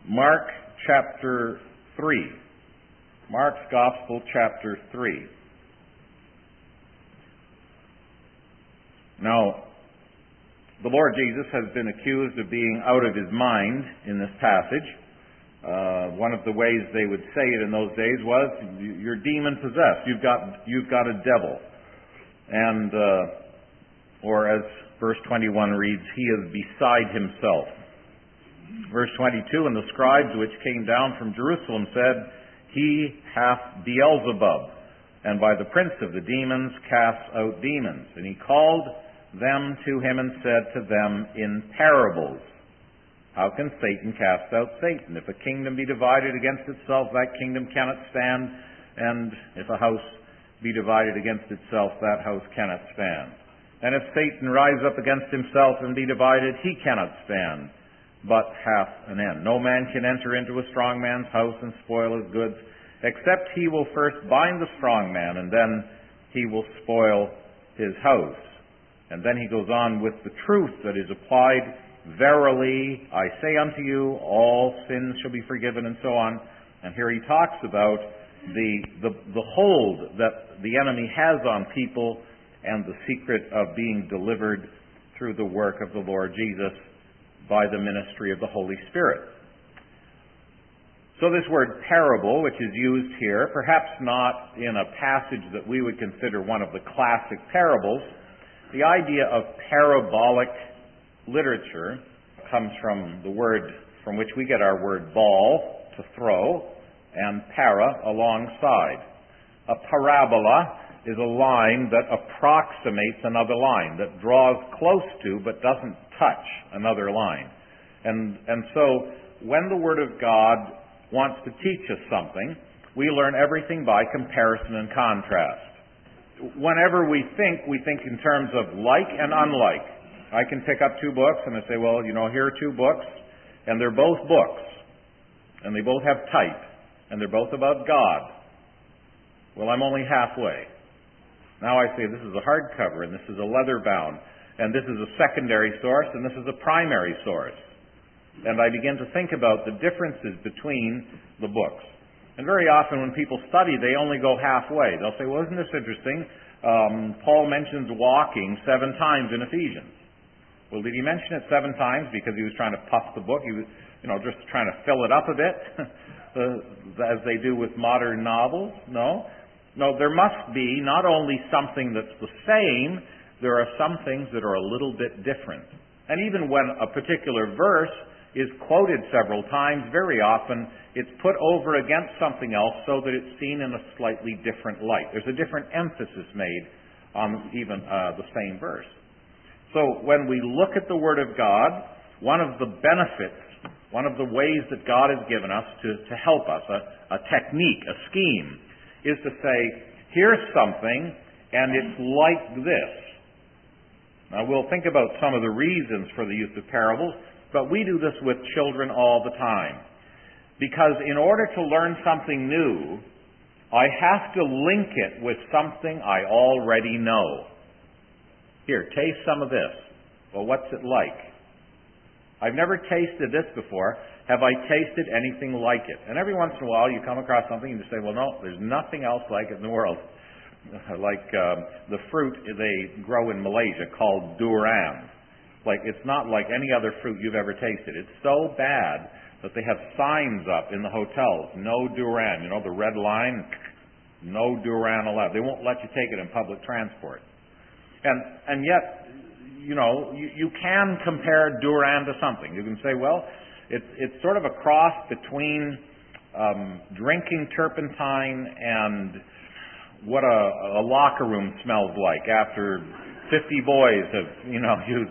Mark chapter 3. Mark's Gospel chapter 3. Now, the Lord Jesus has been accused of being out of his mind in this passage. One of the ways they would say it in those days was, "You're demon-possessed. You've got a devil." And, or as verse 21 reads, "He is beside himself." Verse 22, "And the scribes which came down from Jerusalem said, He hath Beelzebub, and by the prince of the demons casts out demons. And he called them to him and said to them in parables, How can Satan cast out Satan? If a kingdom be divided against itself, that kingdom cannot stand. And if a house be divided against itself, that house cannot stand. And if Satan rise up against himself and be divided, he cannot stand, but hath an end. No man can enter into a strong man's house and spoil his goods, except he will first bind the strong man, and then he will spoil his house." And then he goes on with the truth that is applied. "Verily, I say unto you, all sins shall be forgiven," and so on. And here he talks about the hold that the enemy has on people and the secret of being delivered through the work of the Lord Jesus by the ministry of the Holy Spirit. So this word parable, which is used here, perhaps not in a passage that we would consider one of the classic parables, the idea of parabolic literature comes from the word from which we get our word ball, to throw, and para, alongside. A parabola is a line that approximates another line, that draws close to but doesn't touch another line. And so when the Word of God wants to teach us something, we learn everything by comparison and contrast. Whenever we think in terms of like and unlike. I can pick up two books and I say, well, here are two books, and they're both books, and they both have type, and they're both about God. Well, I'm only halfway. Now I say this is a hardcover, and this is a leather-bound, and this is a secondary source, and this is a primary source. And I begin to think about the differences between the books. And very often when people study, they only go halfway. They'll say, well, isn't this interesting? Paul mentions walking 7 times in Ephesians. Well, did he mention it 7 times because he was trying to puff the book? He was, just trying to fill it up a bit, as they do with modern novels? No, there must be not only something that's the same, there are some things that are a little bit different. And even when a particular verse is quoted several times, very often it's put over against something else so that it's seen in a slightly different light. There's a different emphasis made on even the same verse. So when we look at the Word of God, one of the benefits, one of the ways that God has given us to help us, a technique, a scheme, is to say, here's something, and it's like this. Now, we'll think about some of the reasons for the use of parables, but we do this with children all the time. Because in order to learn something new, I have to link it with something I already know. Here, taste some of this. Well, what's it like? I've never tasted this before. Have I tasted anything like it? And every once in a while you come across something and you say, well, no, there's nothing else like it in the world. Like the fruit they grow in Malaysia called durian. It's not like any other fruit you've ever tasted. It's so bad that they have signs up in the hotels, no durian. The red line, no durian allowed. They won't let you take it in public transport. And yet, you can compare durian to something. You can say, well, it's sort of a cross between drinking turpentine and what a locker room smells like after 50 boys have, used.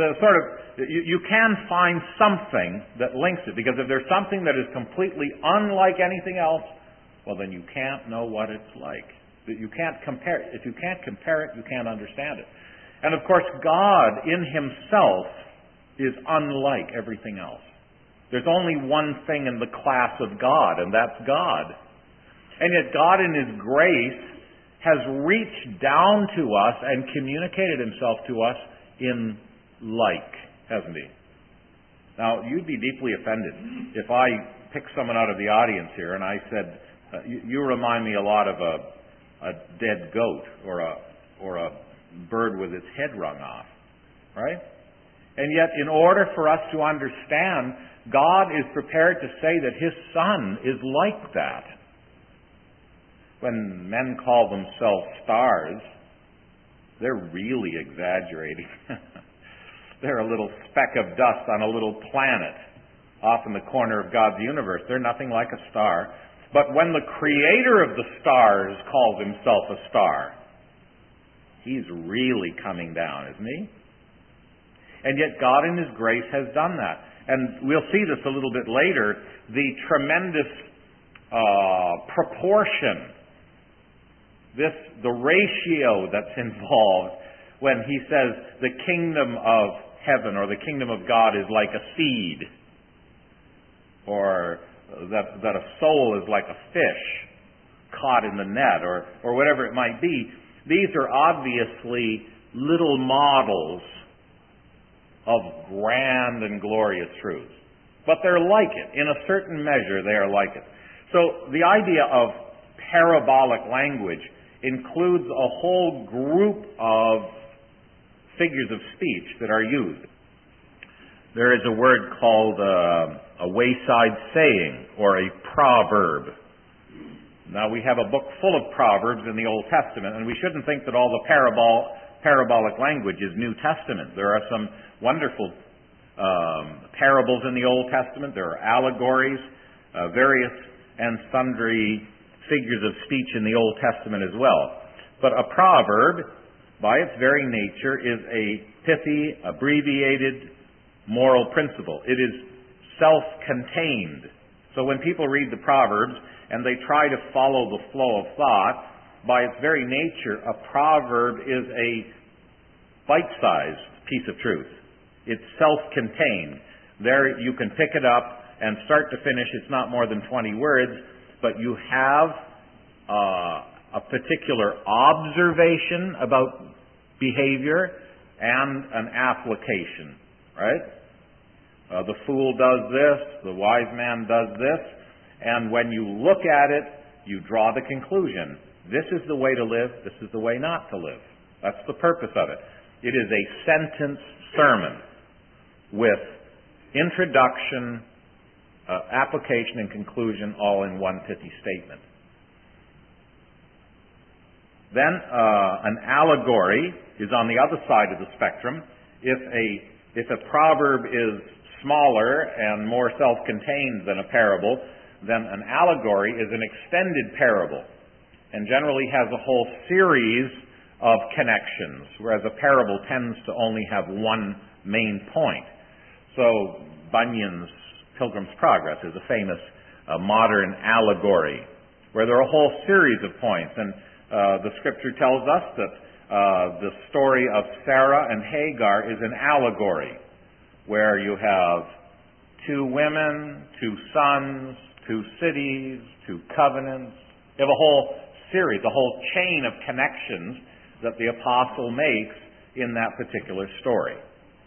You can find something that links it, because if there's something that is completely unlike anything else, well, then you can't know what it's like. You can't compare it. If you can't compare it, you can't understand it. And of course, God in Himself is unlike everything else. There's only one thing in the class of God, and that's God. And yet God in His grace has reached down to us and communicated Himself to us in like, hasn't He? Now, you'd be deeply offended if I picked someone out of the audience here and I said, you remind me a lot of a dead goat or a bird with its head wrung off, right? And yet, in order for us to understand, God is prepared to say that His Son is like that. When men call themselves stars, they're really exaggerating. They're a little speck of dust on a little planet off in the corner of God's universe. They're nothing like a star. But when the Creator of the stars calls Himself a star, He's really coming down, isn't He? And yet God in His grace has done that. And we'll see this a little bit later, the tremendous proportion, the ratio that's involved when He says the kingdom of heaven or the kingdom of God is like a seed, or that a soul is like a fish caught in the net, or whatever it might be. These are obviously little models of grand and glorious truths. But they're like it. In a certain measure, they are like it. So the idea of parabolic language includes a whole group of figures of speech that are used. There is a word called a wayside saying, or a proverb. Now, we have a book full of proverbs in the Old Testament, and we shouldn't think that all the parabolic language is New Testament. There are some wonderful parables in the Old Testament. There are allegories, various and sundry figures of speech in the Old Testament as well. But a proverb, by its very nature, is a pithy, abbreviated moral principle. It is self-contained. So when people read the Proverbs and they try to follow the flow of thought, by its very nature, a proverb is a bite-sized piece of truth. It's self-contained. There you can pick it up and start to finish. It's not more than 20 words, but you have a particular observation about behavior and an application, right? The fool does this, the wise man does this, and when you look at it, you draw the conclusion. This is the way to live, this is the way not to live. That's the purpose of it. It is a sentence sermon with introduction, application, and conclusion all in one pithy statement. Then an allegory is on the other side of the spectrum. If a proverb is smaller and more self-contained than a parable, then an allegory is an extended parable and generally has a whole series of connections, whereas a parable tends to only have one main point. So Bunyan's Pilgrim's Progress is a famous modern allegory where there are a whole series of points. And the Scripture tells us that the story of Sarah and Hagar is an allegory where you have two women, two sons, two cities, two covenants. You have a whole series, a whole chain of connections that the apostle makes in that particular story.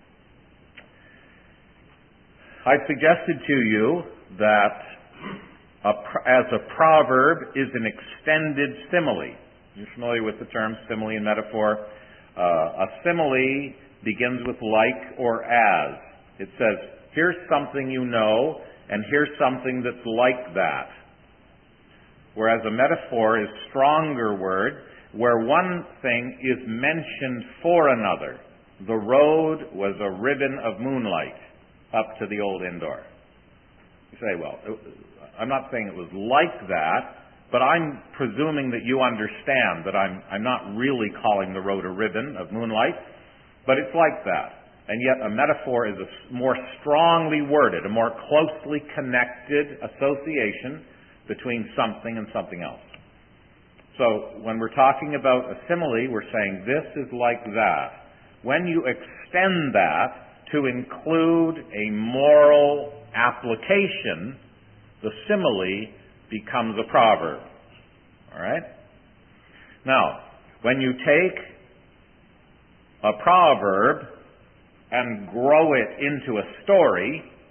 I've suggested to you that as a proverb is an extended simile. You're familiar with the terms simile and metaphor. A simile begins with like or as. It says, here's something you know, and here's something that's like that. Whereas a metaphor is a stronger word, where one thing is mentioned for another. The road was a ribbon of moonlight up to the old inn door. You say, well, I'm not saying it was like that, but I'm presuming that you understand that I'm not really calling the road a ribbon of moonlight, but it's like that. And yet a metaphor is a more strongly worded, a more closely connected association between something and something else. So when we're talking about a simile, we're saying this is like that. When you extend that to include a moral application, the simile becomes a proverb. All right? Now, when you take a proverb and grow it into a story,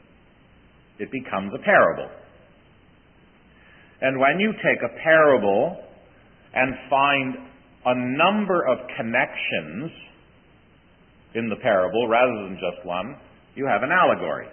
it becomes a parable. And when you take a parable and find a number of connections in the parable rather than just one, you have an allegory.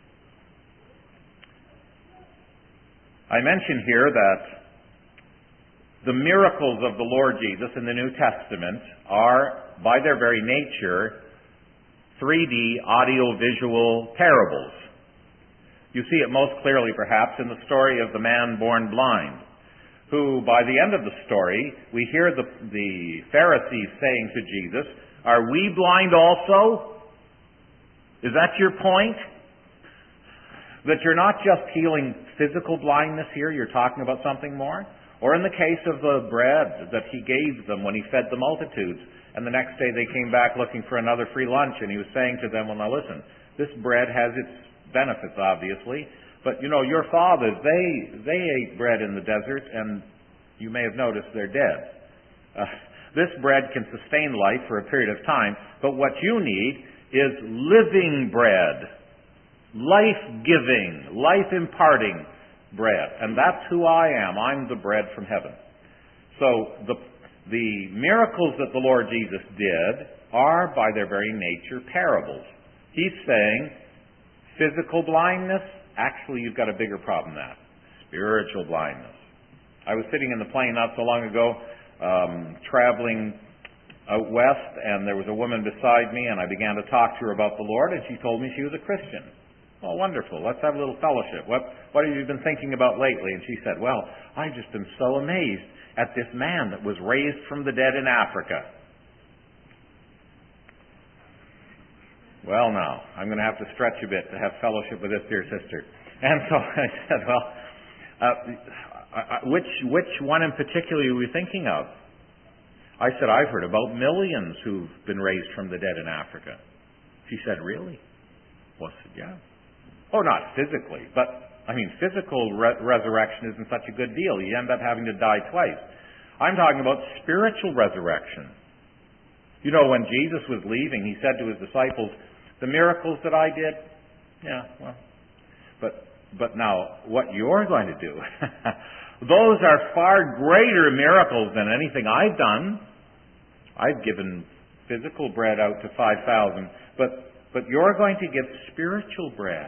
I mention here that the miracles of the Lord Jesus in the New Testament are, by their very nature, 3D audio-visual parables. You see it most clearly, perhaps, in the story of the man born blind, who, by the end of the story, we hear the Pharisees saying to Jesus, "Are we blind also? Is that your point? That you're not just healing physical blindness here, you're talking about something more?" Or in the case of the bread that he gave them when he fed the multitudes, and the next day they came back looking for another free lunch, and he was saying to them, "Well, now listen, this bread has its benefits, obviously, but your fathers, they ate bread in the desert, and you may have noticed they're dead. This bread can sustain life for a period of time, but what you need is living bread, life-giving, life-imparting bread, and that's who I am. I'm the bread from heaven." So the miracles that the Lord Jesus did are, by their very nature, parables. He's saying, physical blindness, actually you've got a bigger problem than that. Spiritual blindness. I was sitting in the plane not so long ago, traveling out west, and there was a woman beside me, and I began to talk to her about the Lord, and she told me she was a Christian. "Oh, wonderful. Let's have a little fellowship. What have you been thinking about lately?" And she said, "Well, I've just been so amazed at this man that was raised from the dead in Africa." Well, now, I'm going to have to stretch a bit to have fellowship with this dear sister. And so I said, "Well, which one in particular are we thinking of?" I said, "I've heard about millions who've been raised from the dead in Africa." She said, "Really?" Well, I said, "Yeah." "Oh, not physically, but, physical resurrection isn't such a good deal. You end up having to die twice. I'm talking about spiritual resurrection. When Jesus was leaving, he said to his disciples, 'The miracles that I did, but now what you're going to do, those are far greater miracles than anything I've done. I've given physical bread out to 5,000, but you're going to give spiritual bread.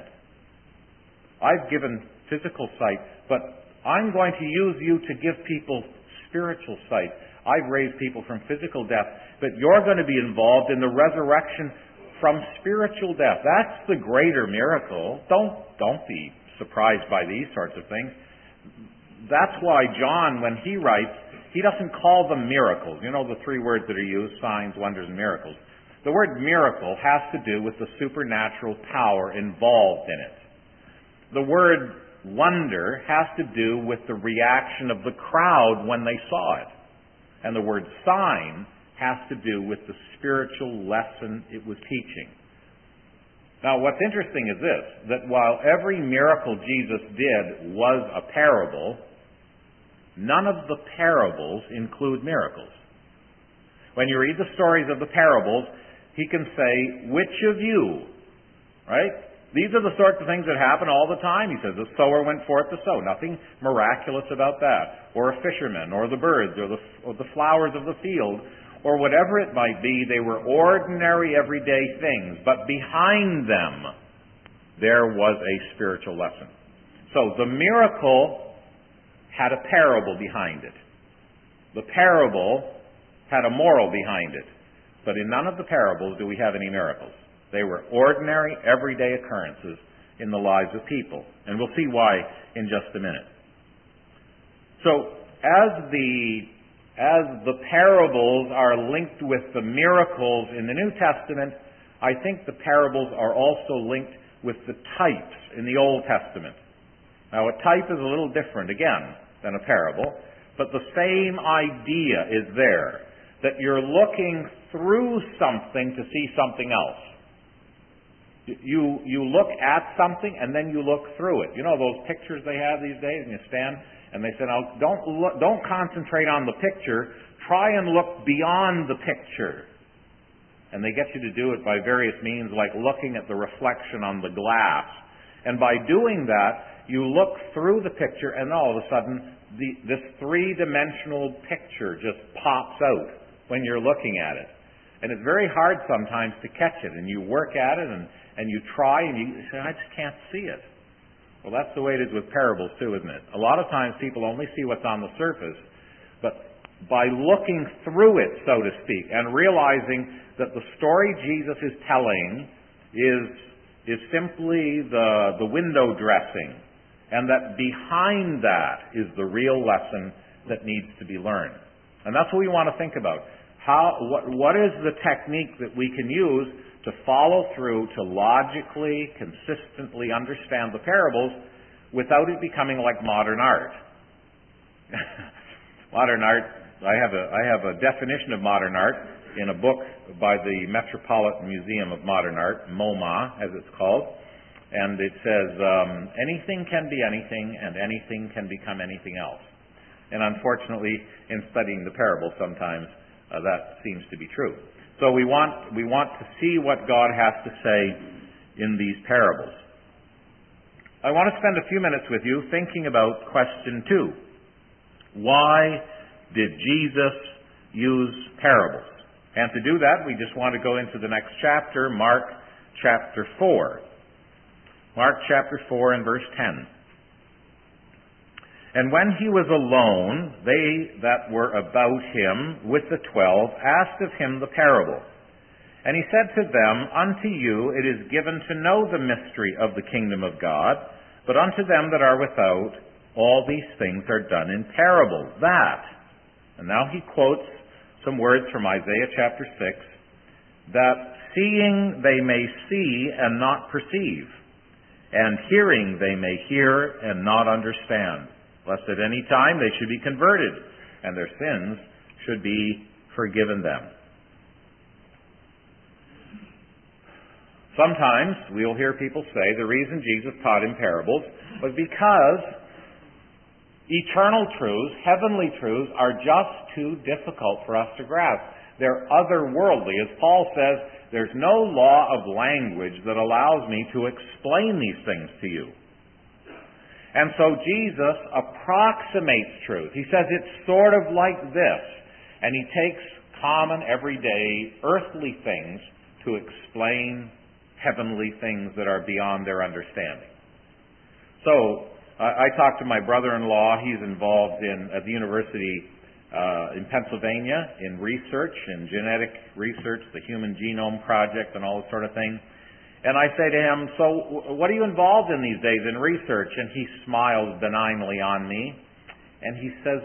I've given physical sight, but I'm going to use you to give people spiritual sight. I've raised people from physical death, but you're going to be involved in the resurrection from spiritual death. That's the greater miracle. Don't be surprised by these sorts of things. That's why John, when he writes, he doesn't call them miracles. The three words that are used, signs, wonders, and miracles. The word miracle has to do with the supernatural power involved in it. The word wonder has to do with the reaction of the crowd when they saw it. And the word sign has to do with the spiritual lesson it was teaching. Now, what's interesting is this, that while every miracle Jesus did was a parable, none of the parables include miracles. When you read the stories of the parables, he can say, "Which of you?" Right? These are the sorts of things that happen all the time. He says, the sower went forth to sow. Nothing miraculous about that. Or a fisherman, or the birds, or the flowers of the field, or whatever it might be. They were ordinary, everyday things. But behind them, there was a spiritual lesson. So the miracle had a parable behind it. The parable had a moral behind it. But in none of the parables do we have any miracles. They were ordinary, everyday occurrences in the lives of people. And we'll see why in just a minute. So, as the parables are linked with the miracles in the New Testament, I think the parables are also linked with the types in the Old Testament. Now, a type is a little different, again, than a parable, but the same idea is there, that you're looking through something to see something else. You look at something and then you look through it. Those pictures they have these days, and you stand and they say, "Now don't concentrate on the picture. Try and look beyond the picture." And they get you to do it by various means, like looking at the reflection on the glass And by doing that, you look through the picture and all of a sudden this three-dimensional picture just pops out when you're looking at it. And it's very hard sometimes to catch it. And you work at it and you try and you say, I just can't see it. Well, that's the way it is with parables too, isn't it? A lot of times people only see what's on the surface. But by looking through it, so to speak, and realizing that the story Jesus is telling is simply the window dressing, and that behind that is the real lesson that needs to be learned. And that's what we want to think about. What is the technique that we can use to follow through, to logically, consistently understand the parables without it becoming like modern art? Modern art, I have a definition of modern art in a book by the Metropolitan Museum of Modern Art, MoMA, as it's called. And it says, anything can be anything, and anything can become anything else. And unfortunately, in studying the parable, sometimes that seems to be true. So we want to see what God has to say in these parables. I want to spend a few minutes with you thinking about question 2. Why did Jesus use parables? And to do that, we just want to go into the next chapter, Mark chapter 4. Mark chapter 4 and verse 10. And when he was alone, they that were about him with the 12 asked of him the parable. And he said to them, Unto you it is given to know the mystery of the kingdom of God, but unto them that are without, all these things are done in parables. That. And now he quotes some words from Isaiah chapter 6, that seeing they may see and not perceive, and hearing they may hear and not understand, lest at any time they should be converted, and their sins should be forgiven them. Sometimes we'll hear people say the reason Jesus taught in parables was because eternal truths, heavenly truths, are just too difficult for us to grasp. They're otherworldly. As Paul says, there's no law of language that allows me to explain these things to you. And so Jesus approximates truth. He says it's sort of like this. And he takes common, everyday, earthly things to explain heavenly things that are beyond their understanding. So, I talked to my brother-in-law. He's involved at the university in Pennsylvania in research, in genetic research, the Human Genome Project and all this sort of thing. And I say to him, so what are you involved in these days in research? And he smiles benignly on me. And he says,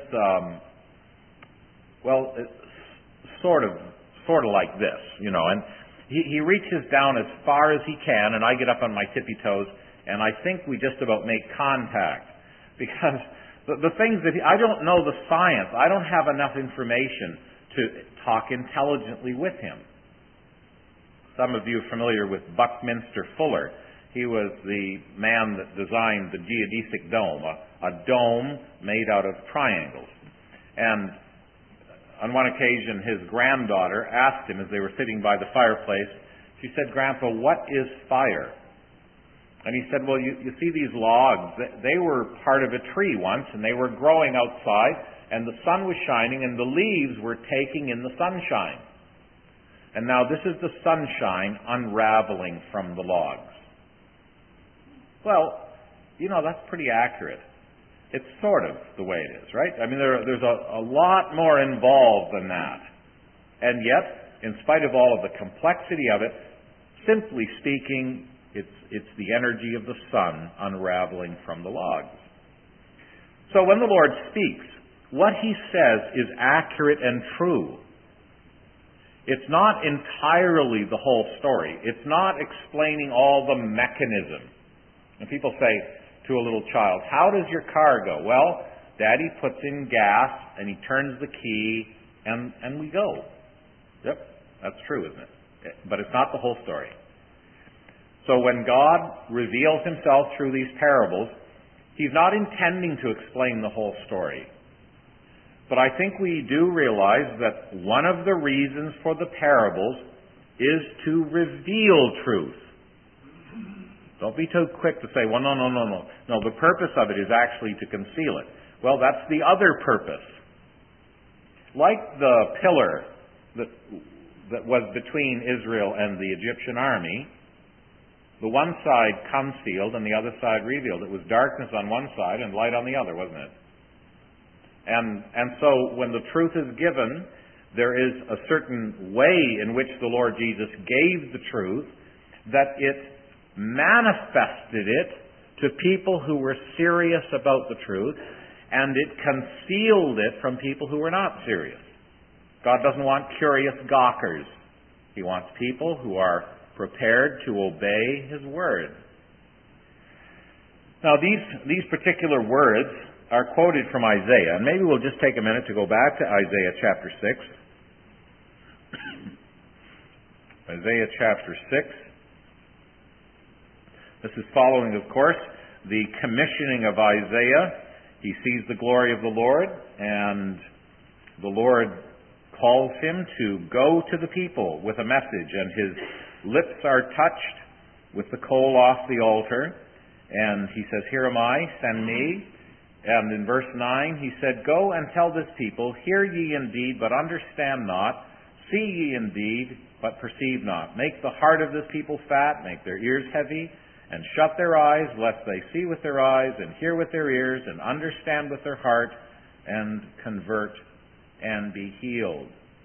well, sort of like this, you know. And he reaches down as far as he can, and I get up on my tippy toes, and I think we just about make contact. Because the things that I don't know the science. I don't have enough information to talk intelligently with him. Some of you are familiar with Buckminster Fuller. He was the man that designed the geodesic dome, a dome made out of triangles. And on one occasion, his granddaughter asked him as they were sitting by the fireplace, she said, Grandpa, what is fire? And he said, well, you see these logs, they were part of a tree once, and they were growing outside, and the sun was shining, and the leaves were taking in the sunshine. And now this is the sunshine unraveling from the logs. Well, you know, that's pretty accurate. It's sort of the way it is, right? I mean, there's a lot more involved than that. And yet, in spite of all of the complexity of it, simply speaking, it's the energy of the sun unraveling from the logs. So when the Lord speaks, what he says is accurate and true. It's not entirely the whole story. It's not explaining all the mechanism. And people say to a little child, how does your car go? Well, Daddy puts in gas and he turns the key and we go. Yep, that's true, isn't it? But it's not the whole story. So when God reveals himself through these parables, he's not intending to explain the whole story. But I think we do realize that one of the reasons for the parables is to reveal truth. Don't be too quick to say, well, no. No, the purpose of it is actually to conceal it. Well, that's the other purpose. Like the pillar that was between Israel and the Egyptian army, the one side concealed and the other side revealed. It was darkness on one side and light on the other, wasn't it? And so when the truth is given, there is a certain way in which the Lord Jesus gave the truth, that it manifested it to people who were serious about the truth, and it concealed it from people who were not serious. God doesn't want curious gawkers. He wants people who are prepared to obey His word. Now, these particular words are quoted from Isaiah, and maybe we'll just take a minute to go back to Isaiah chapter 6. Isaiah chapter 6. This is following, of course, the commissioning of Isaiah. He sees the glory of the Lord, and the Lord calls him to go to the people with a message, and his lips are touched with the coal off the altar, and he says, "Here am I, send me." And in verse 9 he said, "Go and tell this people, hear ye indeed, but understand not, see ye indeed, but perceive not. Make the heart of this people fat, make their ears heavy, and shut their eyes, lest they see with their eyes, and hear with their ears, and understand with their heart, and convert, and be healed."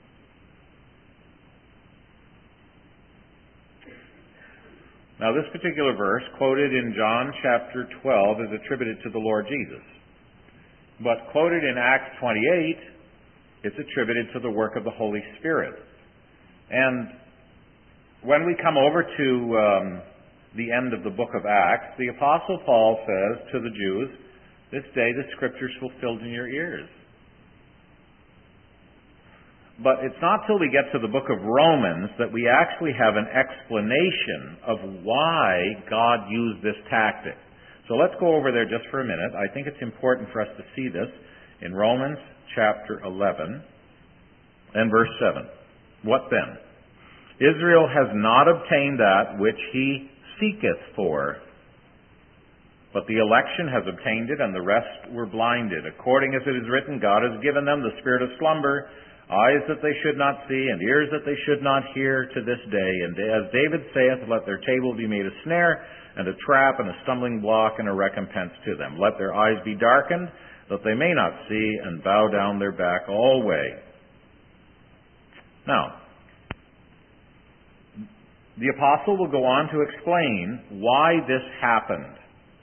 Now, this particular verse, quoted in John chapter 12, is attributed to the Lord Jesus. But quoted in Acts 28, it's attributed to the work of the Holy Spirit. And when we come over to the end of the book of Acts, the Apostle Paul says to the Jews, "This day the Scripture's fulfilled in your ears." But it's not till we get to the book of Romans that we actually have an explanation of why God used this tactic. So let's go over there just for a minute. I think it's important for us to see this in Romans chapter 11 and verse 7. What then? "Israel has not obtained that which he seeketh for, but the election has obtained it, and the rest were blinded. According as it is written, God has given them the spirit of slumber, eyes that they should not see, and ears that they should not hear to this day. And as David saith, let their table be made a snare, and a trap, and a stumbling block, and a recompense to them. Let their eyes be darkened, that they may not see, and bow down their back alway." Now, the apostle will go on to explain why this happened.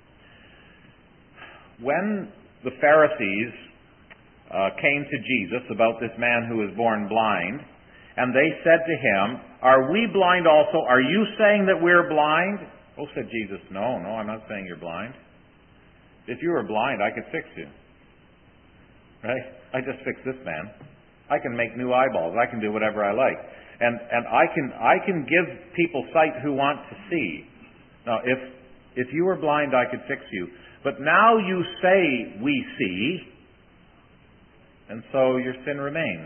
When the Pharisees came to Jesus about this man who was born blind, and they said to him, "Are we blind also? Are you saying that we're blind?" "Oh," said Jesus, no, I'm not saying you're blind. If you were blind, I could fix you. Right? I just fixed this man. I can make new eyeballs. I can do whatever I like. And I can give people sight who want to see. Now, if you were blind, I could fix you. But now you say we see, and so your sin remains.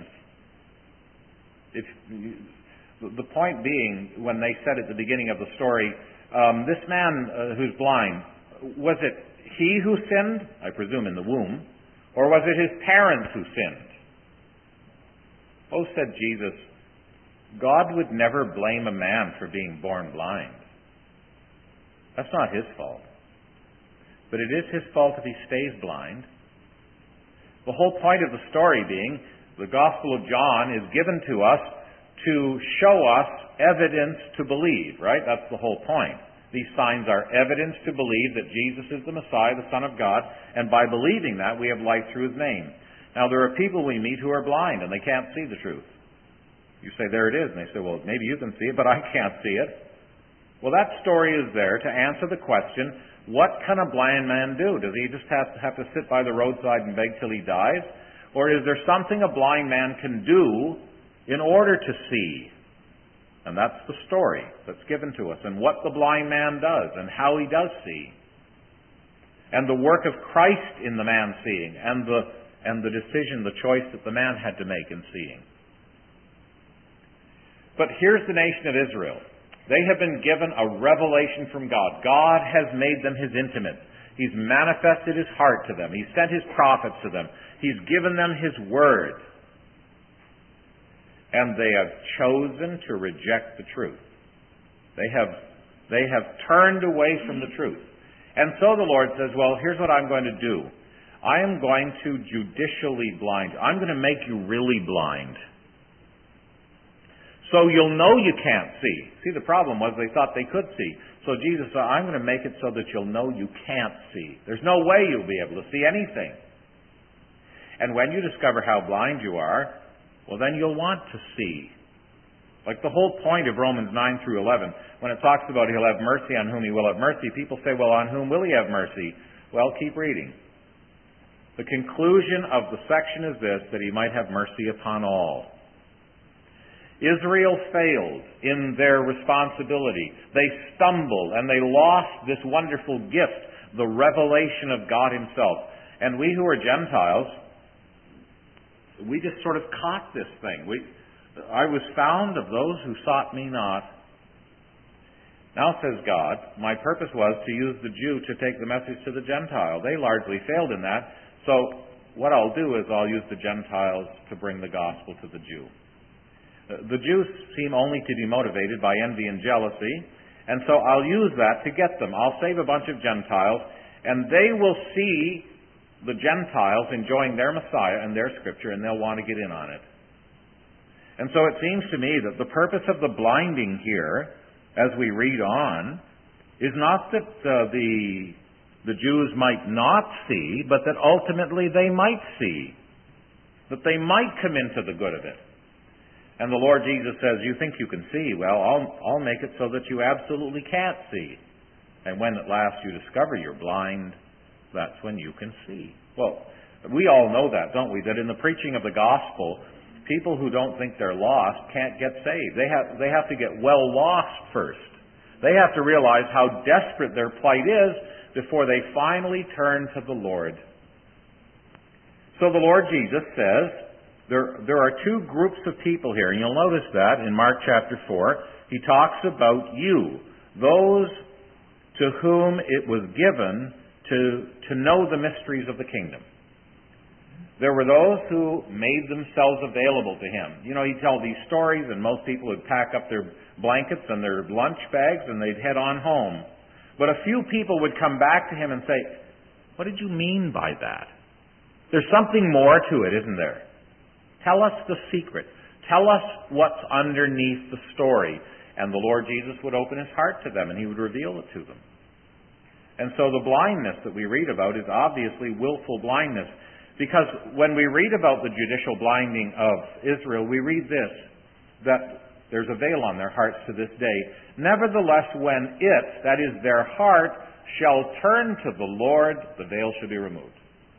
The point being, when they said at the beginning of the story, this man who's blind, was it he who sinned? I presume in the womb. Or was it his parents who sinned? "Oh," said Jesus, "God would never blame a man for being born blind. That's not his fault. But it is his fault if he stays blind." The whole point of the story being, the Gospel of John is given to us to show us evidence to believe, right? That's the whole point. These signs are evidence to believe that Jesus is the Messiah, the Son of God, and by believing that, we have life through His name. Now, there are people we meet who are blind, and they can't see the truth. You say, "There it is," and they say, "Well, maybe you can see it, but I can't see it." Well, that story is there to answer the question, what can a blind man do? Does he just have to sit by the roadside and beg till he dies? Or is there something a blind man can do in order to see? And that's the story that's given to us, and what the blind man does, and how he does see. And the work of Christ in the man seeing, and the decision, the choice that the man had to make in seeing. But here's the nation of Israel. They have been given a revelation from God. God has made them His intimates. He's manifested His heart to them. He's sent His prophets to them. He's given them His word. And they have chosen to reject the truth. They have turned away from the truth. And so the Lord says, well, here's what I'm going to do. I am going to judicially blind you. I'm going to make you really blind. So you'll know you can't see. See, the problem was they thought they could see. So Jesus said, I'm going to make it so that you'll know you can't see. There's no way you'll be able to see anything. And when you discover how blind you are, well, then you'll want to see. Like the whole point of Romans 9 through 11, when it talks about He'll have mercy on whom He will have mercy, people say, well, on whom will He have mercy? Well, keep reading. The conclusion of the section is this, that He might have mercy upon all. Israel failed in their responsibility. They stumbled and they lost this wonderful gift, the revelation of God Himself. And we who are Gentiles, we just sort of caught this thing. I was found of those who sought me not. Now, says God, my purpose was to use the Jew to take the message to the Gentile. They largely failed in that. So what I'll do is I'll use the Gentiles to bring the gospel to the Jew. The Jews seem only to be motivated by envy and jealousy, and so I'll use that to get them. I'll save a bunch of Gentiles, and they will see the Gentiles enjoying their Messiah and their Scripture, and they'll want to get in on it. And so it seems to me that the purpose of the blinding here, as we read on, is not that the Jews might not see, but that ultimately they might see, that they might come into the good of it. And the Lord Jesus says, you think you can see? Well, I'll make it so that you absolutely can't see. And when at last you discover you're blind, that's when you can see. Well, we all know that, don't we? That in the preaching of the gospel, people who don't think they're lost can't get saved. They have to get well lost first. They have to realize how desperate their plight is before they finally turn to the Lord. So the Lord Jesus says, there are two groups of people here, and you'll notice that in Mark chapter 4. He talks about you, those to whom it was given to know the mysteries of the kingdom. There were those who made themselves available to Him. You know, He'd tell these stories, and most people would pack up their blankets and their lunch bags, and they'd head on home. But a few people would come back to Him and say, what did you mean by that? There's something more to it, isn't there? Tell us the secret. Tell us what's underneath the story. And the Lord Jesus would open His heart to them, and He would reveal it to them. And so the blindness that we read about is obviously willful blindness. Because when we read about the judicial blinding of Israel, we read this, that there's a veil on their hearts to this day. Nevertheless, when it, that is their heart, shall turn to the Lord, the veil shall be removed.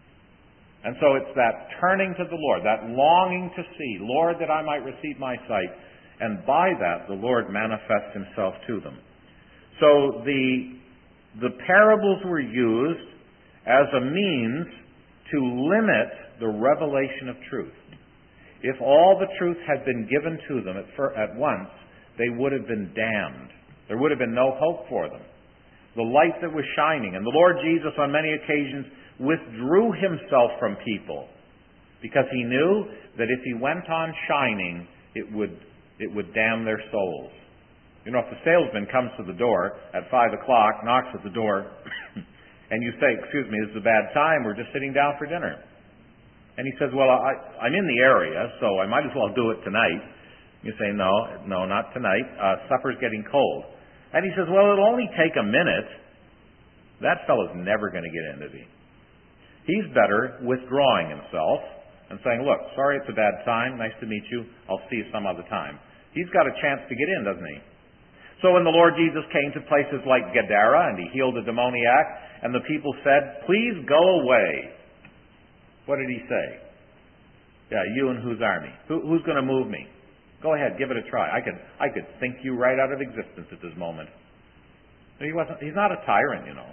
And so it's that turning to the Lord, that longing to see, Lord, that I might receive my sight. And by that, the Lord manifests Himself to them. So the parables were used as a means to limit the revelation of truth. If all the truth had been given to them at once, they would have been damned. There would have been no hope for them. The light that was shining, and the Lord Jesus on many occasions withdrew Himself from people because He knew that if He went on shining, it would damn their souls. You know, if the salesman comes to the door at 5 o'clock, knocks at the door, and you say, excuse me, this is a bad time, we're just sitting down for dinner. And he says, well, I'm in the area, so I might as well do it tonight. You say, no, not tonight. Supper's getting cold. And he says, well, it'll only take a minute. That fellow's never going to get in, is he? He's better withdrawing himself and saying, look, sorry it's a bad time. Nice to meet you. I'll see you some other time. He's got a chance to get in, doesn't he? So when the Lord Jesus came to places like Gadara and He healed a demoniac, and the people said, please go away. What did He say? Yeah, you and whose army? Who's going to move me? Go ahead, give it a try. I could think you right out of existence at this moment. He's not a tyrant, you know.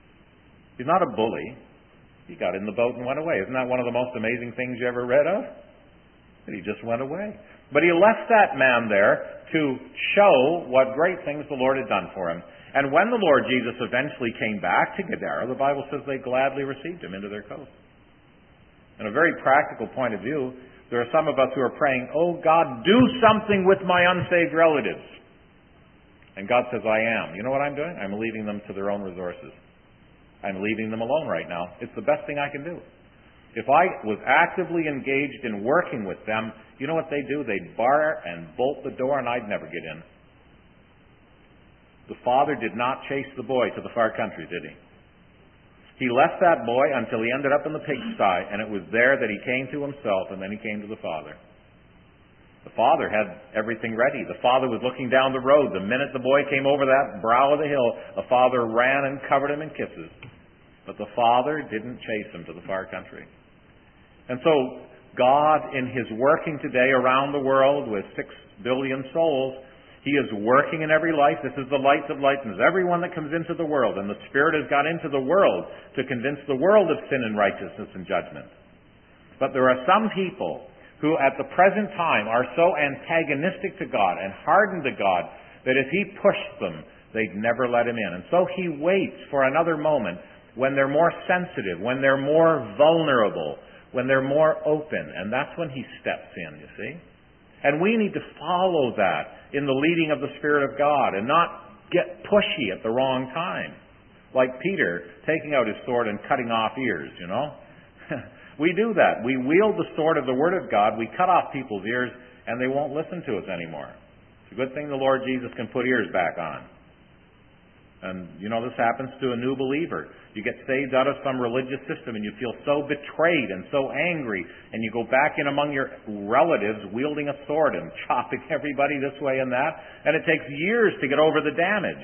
He's not a bully. He got in the boat and went away. Isn't that one of the most amazing things you ever read of? That He just went away. But he left that man there to show what great things the Lord had done for him. And when the Lord Jesus eventually came back to Gadara, the Bible says they gladly received him into their coast. In a very practical point of view, there are some of us who are praying, "Oh God, do something with my unsaved relatives." And God says, "I am." You know what I'm doing? I'm leaving them to their own resources. I'm leaving them alone right now. It's the best thing I can do. If I was actively engaged in working with them, you know what they do? They'd bar and bolt the door and I'd never get in. The father did not chase the boy to the far country, did he? He left that boy until he ended up in the pigsty, and it was there that he came to himself, and then he came to the father. The father had everything ready. The father was looking down the road. The minute the boy came over that brow of the hill, the father ran and covered him in kisses. But the father didn't chase him to the far country. And so God, in his working today around the world with 6 billion souls, he is working in every life. This is the light that lightens everyone that comes into the world. And the Spirit has got into the world to convince the world of sin and righteousness and judgment. But there are some people who at the present time are so antagonistic to God and hardened to God that if he pushed them, they'd never let him in. And so he waits for another moment when they're more sensitive, when they're more vulnerable, when they're more open. And that's when he steps in, you see. And we need to follow that in the leading of the Spirit of God and not get pushy at the wrong time. Like Peter taking out his sword and cutting off ears, you know. We do that. We wield the sword of the Word of God. We cut off people's ears and they won't listen to us anymore. It's a good thing the Lord Jesus can put ears back on. And, you know, this happens to a new believer. You get saved out of some religious system and you feel so betrayed and so angry, and you go back in among your relatives wielding a sword and chopping everybody this way and that, and it takes years to get over the damage.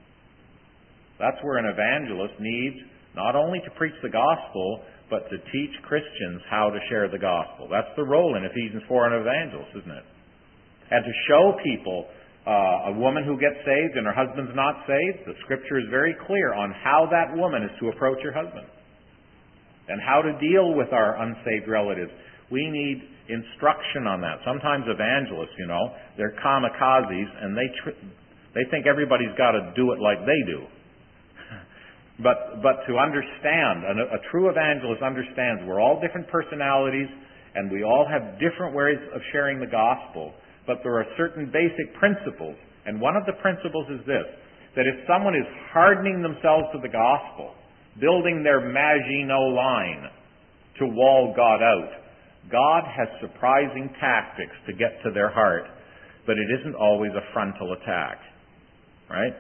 That's where an evangelist needs not only to preach the gospel, but to teach Christians how to share the gospel. That's the role in Ephesians 4 an evangelist, isn't it? And to show people a woman who gets saved and her husband's not saved, the Scripture is very clear on how that woman is to approach her husband and how to deal with our unsaved relatives. We need instruction on that. Sometimes evangelists, you know, they're kamikazes and they think everybody's got to do it like they do. But to understand, a true evangelist understands we're all different personalities and we all have different ways of sharing the gospel. But there are certain basic principles. And one of the principles is this, that if someone is hardening themselves to the gospel, building their Maginot Line to wall God out, God has surprising tactics to get to their heart, but it isn't always a frontal attack. Right?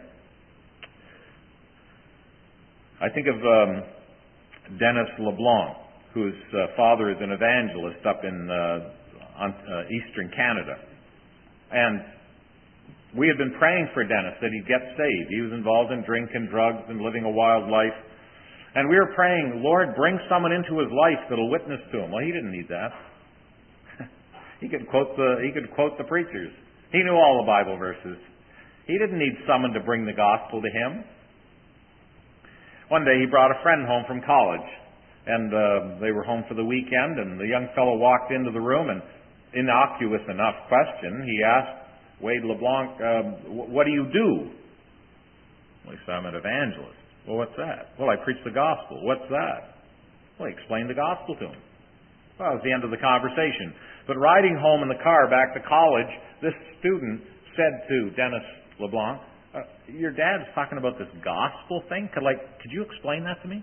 I think of Dennis LeBlanc, whose father is an evangelist up in eastern Canada. And we had been praying for Dennis that he'd get saved. He was involved in drinking, drugs, and living a wild life. And we were praying, Lord, bring someone into his life that'll witness to him. Well, he didn't need that. He could quote the preachers. He knew all the Bible verses. He didn't need someone to bring the gospel to him. One day he brought a friend home from college. And they were home for the weekend, and the young fellow walked into the room, and innocuous enough question, he asked Wade LeBlanc, what do you do? Well, he said, I'm an evangelist. Well, what's that? Well, I preach the gospel. What's that? Well, he explained the gospel to him. Well, that was the end of the conversation. But riding home in the car back to college, this student said to Dennis LeBlanc, your dad's talking about this gospel thing? Could you explain that to me?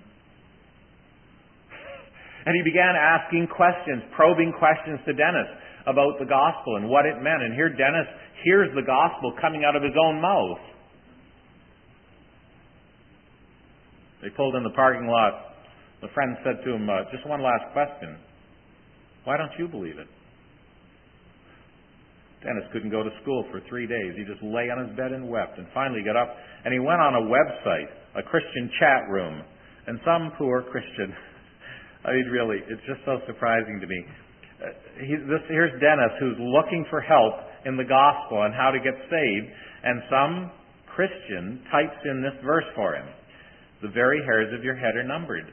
And he began asking questions, probing questions to Dennis about the gospel and what it meant. And here Dennis hears the gospel coming out of his own mouth. They pulled in the parking lot. The friend said to him, just one last question. Why don't you believe it? Dennis couldn't go to school for 3 days. He just lay on his bed and wept, and finally got up and he went on a website, a Christian chat room. And some poor Christian, I mean really, it's just so surprising to me. Here's Dennis who's looking for help in the gospel and how to get saved, and some Christian types in this verse for him. The very hairs of your head are numbered.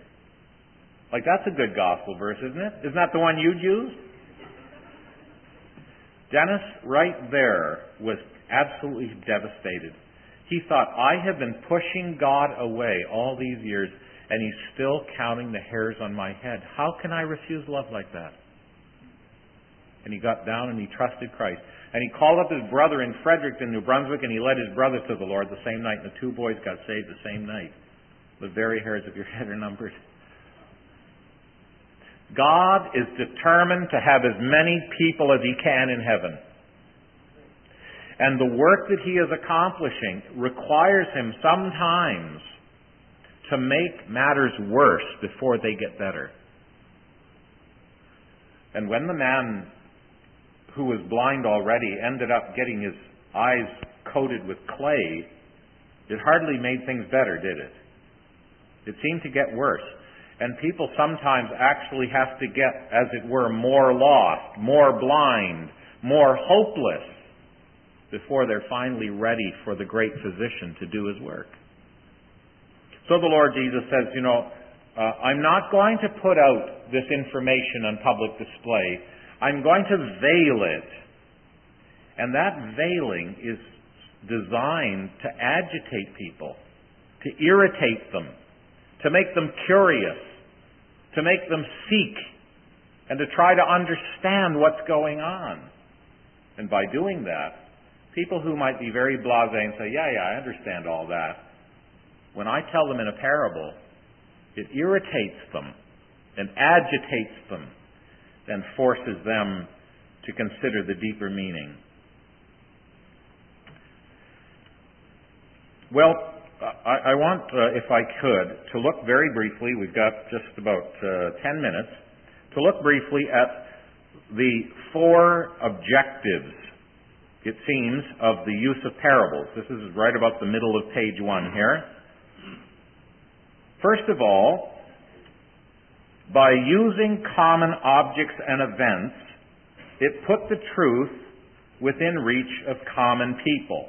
Like, that's a good gospel verse, isn't it? Isn't that the one you'd use? Dennis, right there, was absolutely devastated. He thought, I have been pushing God away all these years, and He's still counting the hairs on my head. How can I refuse love like that? And he got down and he trusted Christ. And he called up his brother in Fredericton, New Brunswick, and he led his brother to the Lord the same night. And the two boys got saved the same night. The very hairs of your head are numbered. God is determined to have as many people as He can in heaven. And the work that He is accomplishing requires Him sometimes to make matters worse before they get better. And when the man who was blind already ended up getting his eyes coated with clay, it hardly made things better, did it? It seemed to get worse. And people sometimes actually have to get, as it were, more lost, more blind, more hopeless, before they're finally ready for the great physician to do His work. So the Lord Jesus says, I'm not going to put out this information on public display. I'm going to veil it. And that veiling is designed to agitate people, to irritate them, to make them curious, to make them seek, and to try to understand what's going on. And by doing that, people who might be very blasé and say, yeah, I understand all that, when I tell them in a parable, it irritates them and agitates them and forces them to consider the deeper meaning. Well, I want, if I could, to look very briefly, we've got just about 10 minutes, to look briefly at the 4 objectives, it seems, of the use of parables. This is right about the middle of page 1 here. First of all, by using common objects and events, it put the truth within reach of common people.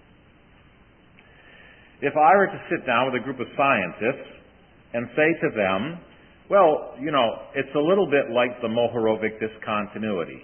If I were to sit down with a group of scientists and say to them, well, it's a little bit like the Mohorovic discontinuity.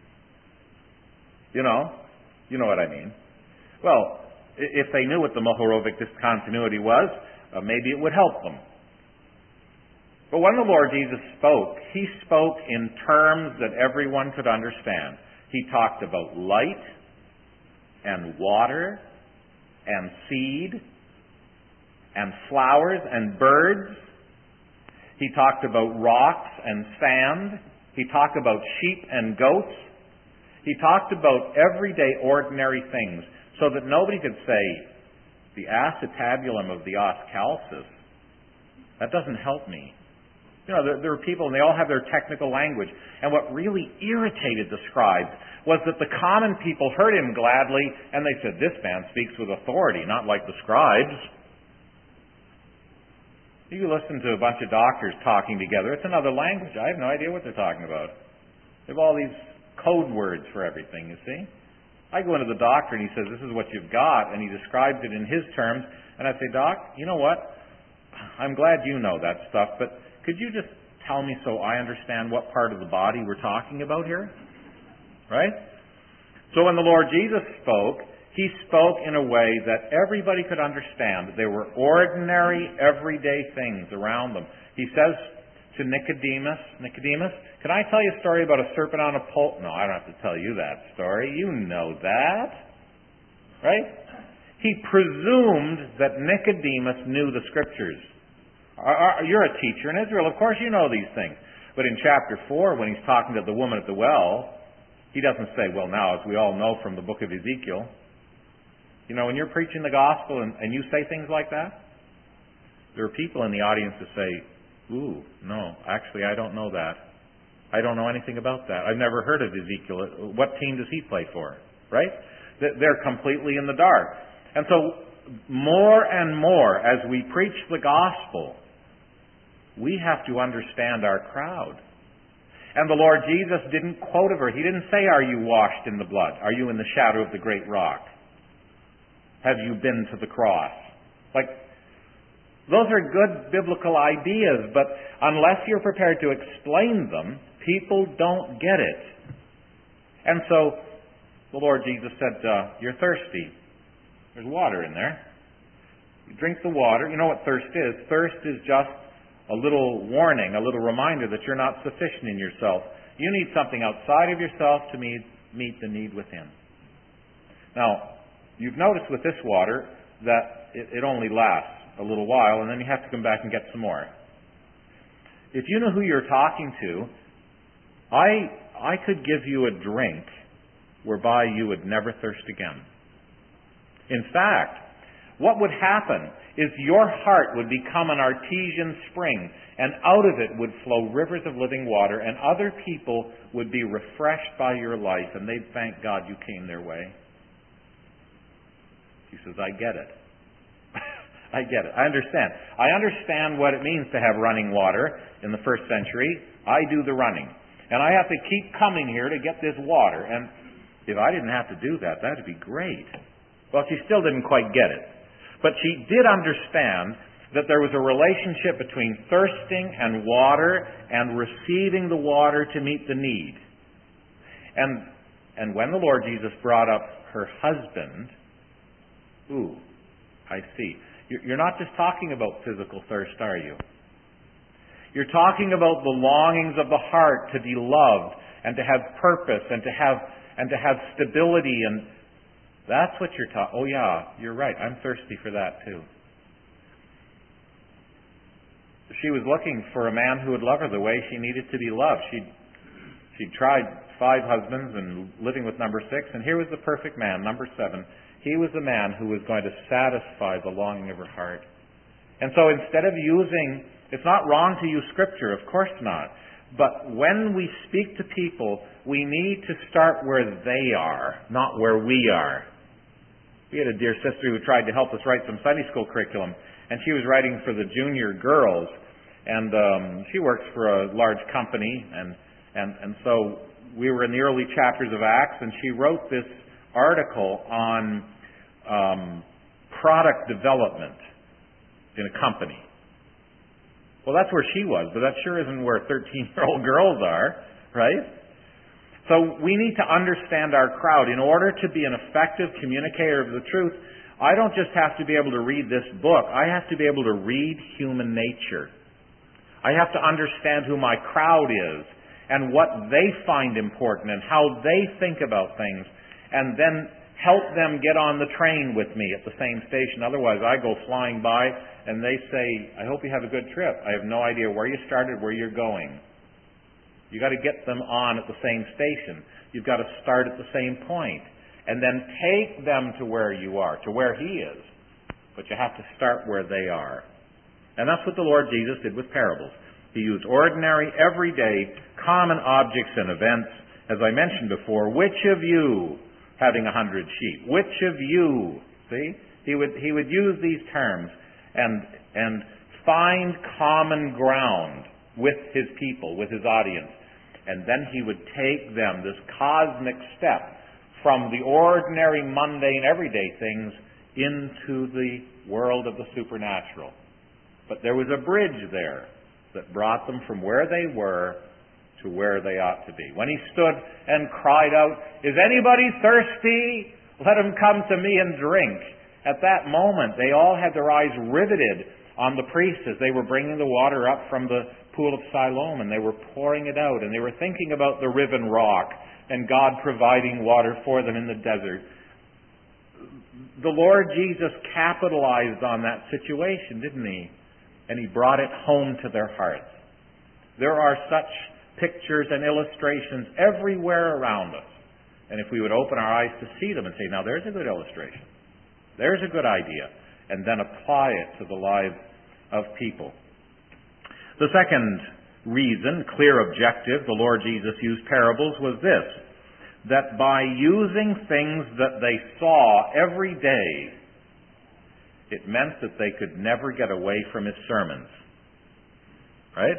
You know what I mean. Well, if they knew what the Mohorovic discontinuity was, maybe it would help them. But when the Lord Jesus spoke, He spoke in terms that everyone could understand. He talked about light and water and seed and flowers and birds. He talked about rocks and sand. He talked about sheep and goats. He talked about everyday ordinary things so that nobody could say, the acetabulum of the os calcis, that doesn't help me. There are people and they all have their technical language. And what really irritated the scribes was that the common people heard him gladly and they said, this man speaks with authority, not like the scribes. You listen to a bunch of doctors talking together, it's another language. I have no idea what they're talking about. They have all these code words for everything, you see. I go into the doctor and he says, this is what you've got, and he describes it in his terms, and I say, Doc, you know what? I'm glad you know that stuff, but could you just tell me so I understand what part of the body we're talking about here? Right? So when the Lord Jesus spoke, He spoke in a way that everybody could understand. There were ordinary, everyday things around them. He says to Nicodemus, can I tell you a story about a serpent on a pole? No, I don't have to tell you that story. You know that. Right? He presumed that Nicodemus knew the Scriptures. You're a teacher in Israel. Of course you know these things. But in chapter 4, when He's talking to the woman at the well, He doesn't say, well, now, as we all know from the book of Ezekiel, when you're preaching the gospel and you say things like that, there are people in the audience that say, ooh, no, actually, I don't know that. I don't know anything about that. I've never heard of Ezekiel. What team does he play for? Right? They're completely in the dark. And so, more and more, as we preach the gospel, we have to understand our crowd. And the Lord Jesus didn't quote a verse. He didn't say, are you washed in the blood? Are you in the shadow of the great rock? Have you been to the cross? Those are good biblical ideas, but unless you're prepared to explain them, people don't get it. And so, The Lord Jesus said, you're thirsty. There's water in there. You drink the water. You know what thirst is? Thirst is just a little warning, a little reminder that you're not sufficient in yourself. You need something outside of yourself to meet the need within. Now, you've noticed with this water that it only lasts a little while, and then you have to come back and get some more. If you know who you're talking to, I could give you a drink whereby you would never thirst again. In fact, what would happen is your heart would become an artesian spring, and out of it would flow rivers of living water, and other people would be refreshed by your life, and they'd thank God you came their way. He says, I get it. I get it. I understand. I understand what it means to have running water in the first century. I do the running. And I have to keep coming here to get this water. And if I didn't have to do that, that'd be great. Well, she still didn't quite get it. But she did understand that there was a relationship between thirsting and water and receiving the water to meet the need. And when the Lord Jesus brought up her husband, I see. You're not just talking about physical thirst, are you? You're talking about the longings of the heart to be loved and to have purpose and to have stability, and that's what you're talking. Oh yeah, you're right. I'm thirsty for that too. She was looking for a man who would love her the way she needed to be loved. She'd tried 5 husbands and living with number 6, and here was the perfect man, number 7. He was the man who was going to satisfy the longing of her heart. And so instead of using, it's not wrong to use Scripture, of course not. But when we speak to people, we need to start where they are, not where we are. We had a dear sister who tried to help us write some Sunday school curriculum, and she was writing for the junior girls, and she works for a large company, and so we were in the early chapters of Acts, and she wrote this article on product development in a company. Well, that's where she was, but that sure isn't where 13-year-old girls are, right? So we need to understand our crowd. In order to be an effective communicator of the truth, I don't just have to be able to read this book. I have to be able to read human nature. I have to understand who my crowd is and what they find important and how they think about things, and then help them get on the train with me at the same station. Otherwise, I go flying by and they say, I hope you have a good trip. I have no idea where you started, where you're going. You've got to get them on at the same station. You've got to start at the same point and then take them to where you are, to where He is. But you have to start where they are. And that's what the Lord Jesus did with parables. He used ordinary, everyday, common objects and events. As I mentioned before, which of you, having 100 sheep, which of you, see? He would use these terms and find common ground with His people, with His audience. And then He would take them, this cosmic step, from the ordinary, mundane, everyday things into the world of the supernatural. But there was a bridge there that brought them from where they were to where they ought to be. When He stood and cried out, "Is anybody thirsty? Let him come to me and drink." At that moment, they all had their eyes riveted on the priests as they were bringing the water up from the pool of Siloam, and they were pouring it out, and they were thinking about the riven rock and God providing water for them in the desert. The Lord Jesus capitalized on that situation, didn't He? And He brought it home to their hearts. There are such pictures and illustrations everywhere around us. And if we would open our eyes to see them and say, now there's a good illustration, there's a good idea, and then apply it to the lives of people. The second reason, clear objective, the Lord Jesus used parables was this, that by using things that they saw every day, it meant that they could never get away from His sermons. Right?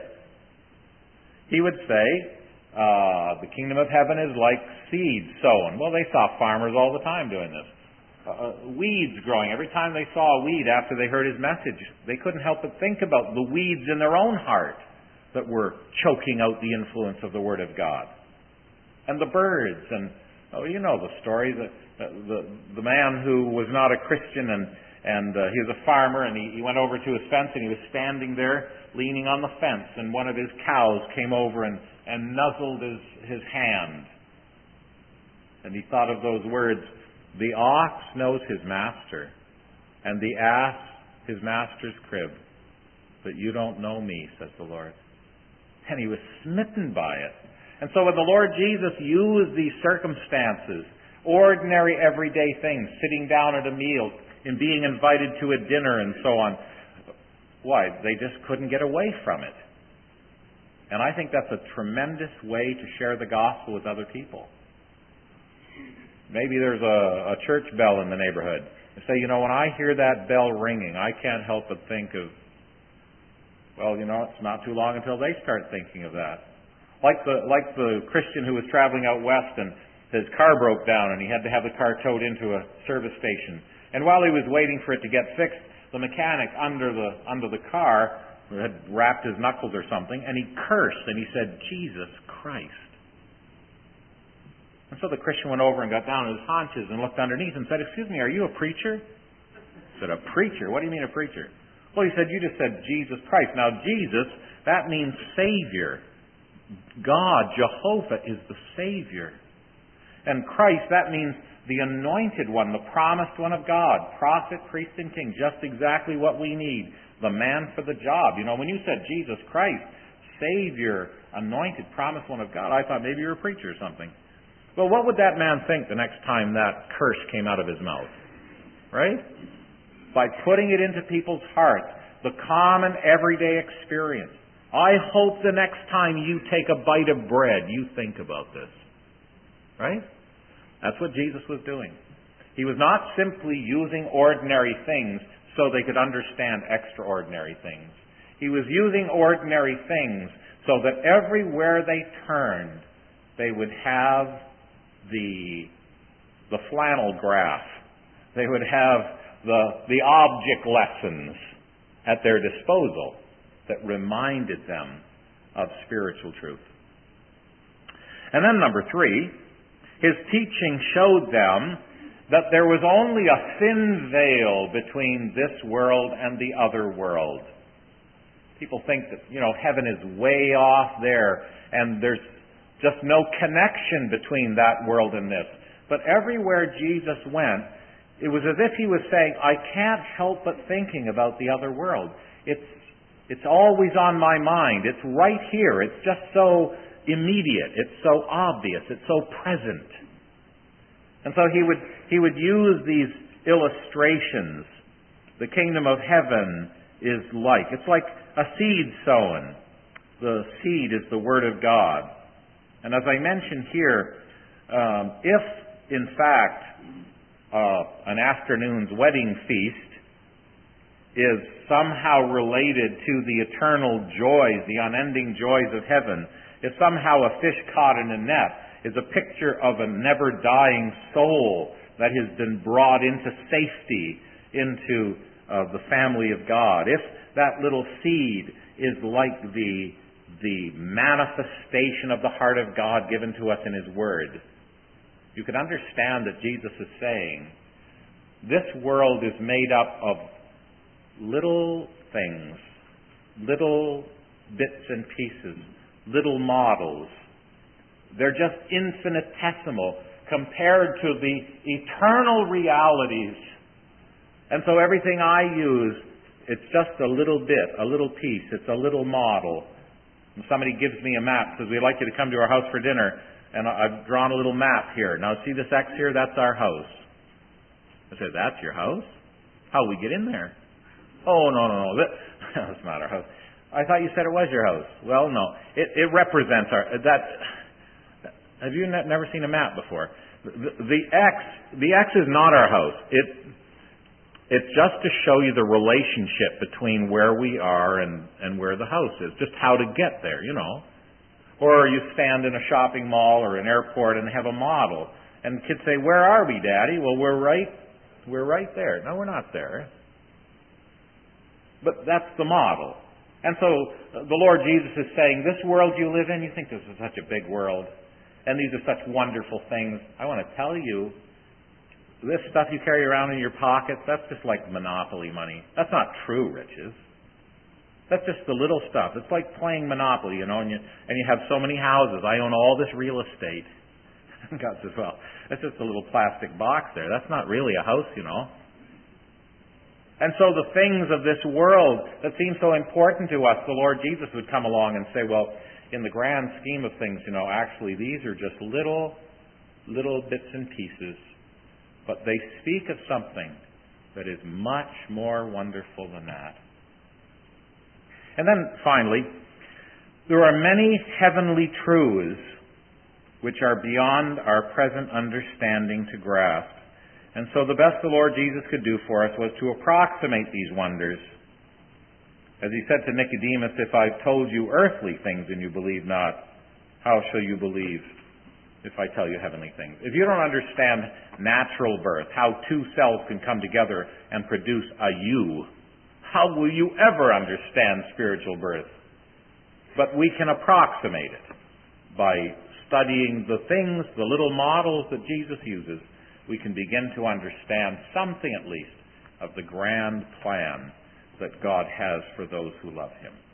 He would say, the kingdom of heaven is like seed sown. Well, they saw farmers all the time doing this. Weeds growing. Every time they saw a weed after they heard His message, they couldn't help but think about the weeds in their own heart that were choking out the influence of the Word of God. And the birds and Oh, you know the story. The man who was not a Christian and he was a farmer, and he went over to his fence, and he was standing there leaning on the fence, and one of his cows came over and nuzzled his hand. And he thought of those words, "The ox knows his master, and the ass his master's crib. But you don't know me," says the Lord. And he was smitten by it. And so when the Lord Jesus used these circumstances, ordinary everyday things, sitting down at a meal and being invited to a dinner and so on, why? They just couldn't get away from it. And I think that's a tremendous way to share the gospel with other people. Maybe there's a church bell in the neighborhood. You say, when I hear that bell ringing, I can't help but think of, it's not too long until they start thinking of that. Like the Christian who was traveling out west and his car broke down and he had to have the car towed into a service station. And while he was waiting for it to get fixed, the mechanic under the car had wrapped his knuckles or something, and he cursed and he said, "Jesus Christ." And so the Christian went over and got down on his haunches and looked underneath and said, "Excuse me, are you a preacher?" He said, "A preacher? What do you mean a preacher?" Well, he said, "You just said Jesus Christ." Now, Jesus, that means Savior. God, Jehovah, is the Savior. And Christ, that means the anointed one, the promised one of God, prophet, priest, and king, just exactly what we need, the man for the job. When you said Jesus Christ, Savior, anointed, promised one of God, I thought maybe you're a preacher or something. Well, what would that man think the next time that curse came out of his mouth? Right? By putting it into people's hearts, the common everyday experience. I hope the next time you take a bite of bread, you think about this. Right? That's what Jesus was doing. He was not simply using ordinary things so they could understand extraordinary things. He was using ordinary things so that everywhere they turned, they would have the flannel graph. They would have the object lessons at their disposal that reminded them of spiritual truth. And then number 3, his teaching showed them that there was only a thin veil between this world and the other world. People think that, heaven is way off there and there's just no connection between that world and this. But everywhere Jesus went, it was as if he was saying, I can't help but thinking about the other world. It's always on my mind. It's right here. It's just so immediate. It's so obvious. It's so present. And so he would use these illustrations. The kingdom of heaven is like. It's like a seed sown. The seed is the Word of God. And as I mentioned here, if in fact an afternoon's wedding feast is somehow related to the eternal joys, the unending joys of heaven, if somehow a fish caught in a net is a picture of a never-dying soul that has been brought into safety into the family of God, if that little seed is like the manifestation of the heart of God given to us in His Word, you can understand that Jesus is saying, this world is made up of little things, little bits and pieces, little models. They're just infinitesimal compared to the eternal realities. And so everything I use, it's just a little bit, a little piece, it's a little model. And somebody gives me a map, says, we'd like you to come to our house for dinner, and I've drawn a little map here. Now see this X here? That's our house. I say, that's your house? How do we get in there? Oh, no. That's not our house. I thought you said it was your house. Well, no. It represents our... Have you never seen a map before? The X is not our house. It's just to show you the relationship between where we are and where the house is. Just how to get there, Or you stand in a shopping mall or an airport and have a model. And kids say, where are we, Daddy? Well, we're right there. No, we're not there. But that's the model. And so the Lord Jesus is saying, this world you live in, you think this is such a big world. and these are such wonderful things. I want to tell you, this stuff you carry around in your pockets, that's just like monopoly money. That's not true riches. That's just the little stuff. It's like playing Monopoly, and you have so many houses. I own all this real estate. God says, well, that's just a little plastic box there. That's not really a house, And so the things of this world that seem so important to us, the Lord Jesus would come along and say, well, in the grand scheme of things, actually these are just little bits and pieces. But they speak of something that is much more wonderful than that. And then finally, there are many heavenly truths which are beyond our present understanding to grasp. And so the best the Lord Jesus could do for us was to approximate these wonders. As he said to Nicodemus, if I've told you earthly things and you believe not, how shall you believe if I tell you heavenly things? If you don't understand natural birth, how two cells can come together and produce a you, how will you ever understand spiritual birth? But we can approximate it by studying the things, the little models that Jesus uses. We can begin to understand something at least of the grand plan that God has for those who love Him.